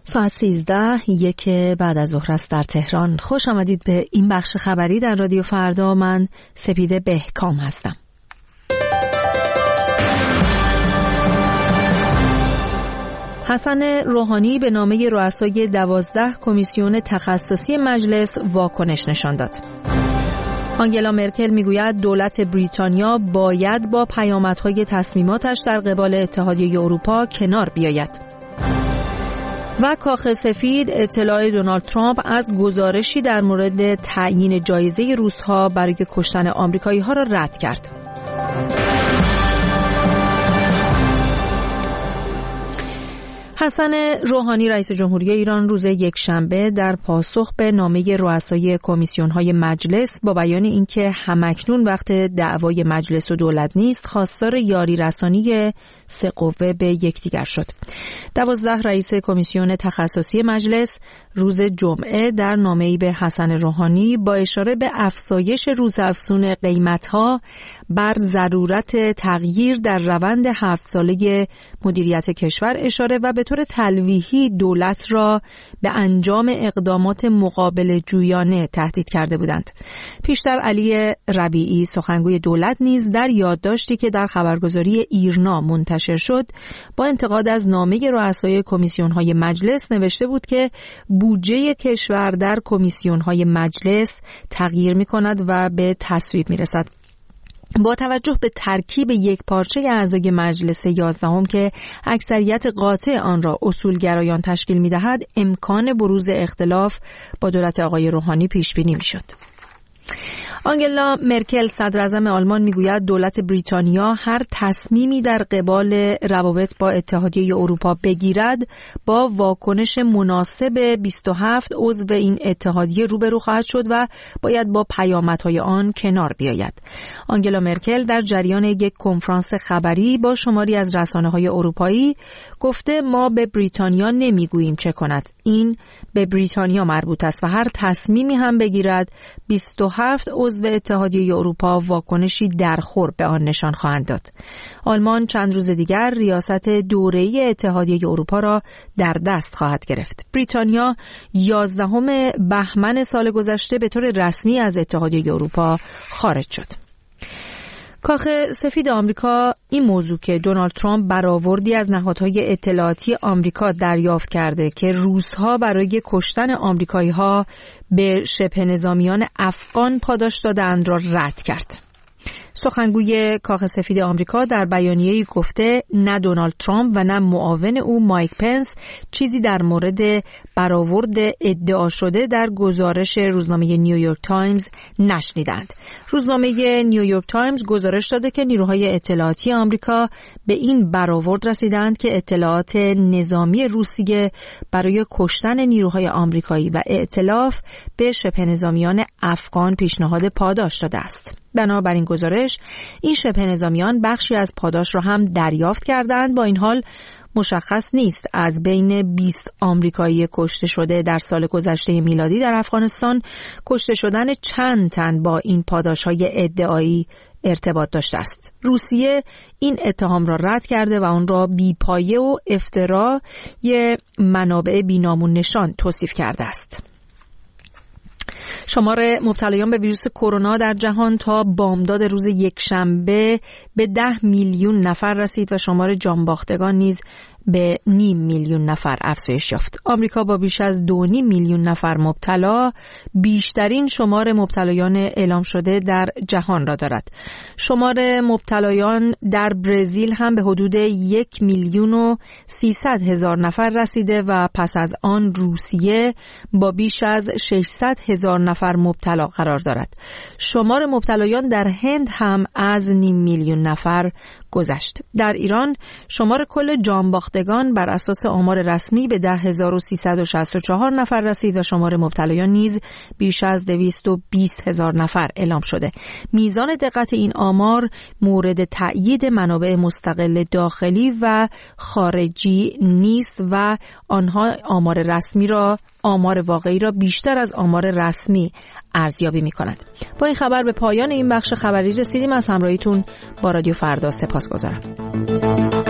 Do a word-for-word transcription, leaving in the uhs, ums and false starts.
ساعت سیزده یک بعد از ظهر است در تهران. خوش آمدید به این بخش خبری در رادیو فردا. من سپیده بهکام هستم. حسن روحانی به نامه رؤسای دوازده کمیسیون تخصصی مجلس واکنش نشان داد. آنگلا مرکل میگوید دولت بریتانیا باید با پیامدهای تصمیماتش در قبال اتحادیه اروپا کنار بیاید. و کاخ سفید اطلاع دونالد ترامپ از گزارشی در مورد تعیین جایزه روس‌ها برای کشتن آمریکایی‌ها را رد کرد. حسن روحانی رئیس جمهوری ایران روز یکشنبه در پاسخ به نامه رؤسای کمیسیون‌های مجلس با بیان اینکه همکنون وقت دعوای مجلس و دولت نیست، خواستار یاری رسانی سه قوه به یکدیگر شد. دوازده رئیس کمیسیون تخصصی مجلس روز جمعه در نامه‌ای به حسن روحانی با اشاره به افزایش روزافزون قیمت‌ها بر ضرورت تغییر در روند هفت ساله مدیریت کشور اشاره و به طور تلویحی دولت را به انجام اقدامات مقابل جویانه تهدید کرده بودند. پیشتر علی ربیعی سخنگوی دولت نیز در یادداشتی که در خبرگزاری ایرنا منتشر شد با انتقاد از نامه رؤسای کمیسیون‌های مجلس نوشته بود که بودجه کشور در کمیسیون‌های مجلس تغییر می‌کند و به تصویب می‌رسد. با توجه به ترکیب یک پارچه اعضای مجلس یازدهم که اکثریت قاطع آن را اصولگرایان تشکیل می‌دهد، امکان بروز اختلاف با دولت آقای روحانی پیش بینی می‌شد. آنگلا مرکل صدراعظم آلمان میگوید دولت بریتانیا هر تصمیمی در قبال روابط با اتحادیه اروپا بگیرد با واکنش مناسب بیست و هفت عضو این اتحادیه روبرو خواهد شد و باید با پیامدهای آن کنار بیاید. آنگلا مرکل در جریان یک کنفرانس خبری با شماری از رسانه‌های اروپایی گفته ما به بریتانیا نمیگوییم چه کند، این به بریتانیا مربوط است و هر تصمیمی هم بگیرد بیست و هفت عضو اتحادیه اروپا واکنشی درخور به آن نشان خواهند داد. آلمان چند روز دیگر ریاست دوره‌ای اتحادیه اروپا را در دست خواهد گرفت. بریتانیا یازدهم بهمن سال گذشته به طور رسمی از اتحادیه اروپا خارج شد. کاخ سفید آمریکا این موضوع که دونالد ترامپ برآوردی از نهادهای اطلاعاتی آمریکا دریافت کرده که روس‌ها برای کشتن آمریکایی‌ها به شبه نظامیان افغان پاداش دادند را رد کرد. سخنگوی کاخ سفید آمریکا در بیانیه‌ای گفته نه دونالد ترامپ و نه معاون او مایک پنس چیزی در مورد برآورد ادعا شده در گزارش روزنامه نیویورک تایمز نشنیدند. روزنامه نیویورک تایمز گزارش داده که نیروهای اطلاعاتی آمریکا به این برآورد رسیدند که اطلاعات نظامی روسیه برای کشتن نیروهای آمریکایی و ائتلاف به شبه نظامیان افغان پیشنهاد پاداش داده است. بنابراین گزارش این شبه نظامیان بخشی از پاداش را هم دریافت کردند. با این حال مشخص نیست از بین بیست آمریکایی کشته شده در سال گذشته میلادی در افغانستان کشته شدن چند تن با این پاداش‌های ادعایی ارتباط داشته است. روسیه این اتهام را رد کرده و آن را بی‌پایه و افترای منابع بی‌نامون نشان توصیف کرده است. شمار مبتلایان به ویروس کرونا در جهان تا بامداد روز یکشنبه به ده میلیون نفر رسید و شمار جانباختگان نیز به نیم میلیون نفر افزایش یافت. آمریکا با بیش از دو و نیم میلیون نفر مبتلا بیشترین شمار مبتلایان اعلام شده در جهان را دارد. شمار مبتلایان در برزیل هم به حدود یک میلیون و سیصد هزار نفر رسیده و پس از آن روسیه با بیش از ششصد هزار نفر مبتلا قرار دارد. شمار مبتلایان در هند هم از نیم میلیون نفر گذشت. در ایران شمار کل جانباختگان بر اساس آمار رسمی به ده هزار و سیصد و شصت و چهار نفر رسید و شمار مبتلایان نیز بیش از دویست و بیست هزار نفر اعلام شده. میزان دقت این آمار مورد تأیید منابع مستقل داخلی و خارجی نیست و آنها آمار رسمی را آمار واقعی را بیشتر از آمار رسمی ارزیابی می کند. با این خبر به پایان این بخش خبری رسیدیم. از همراهیتون با رادیو فردا سپاسگزارم.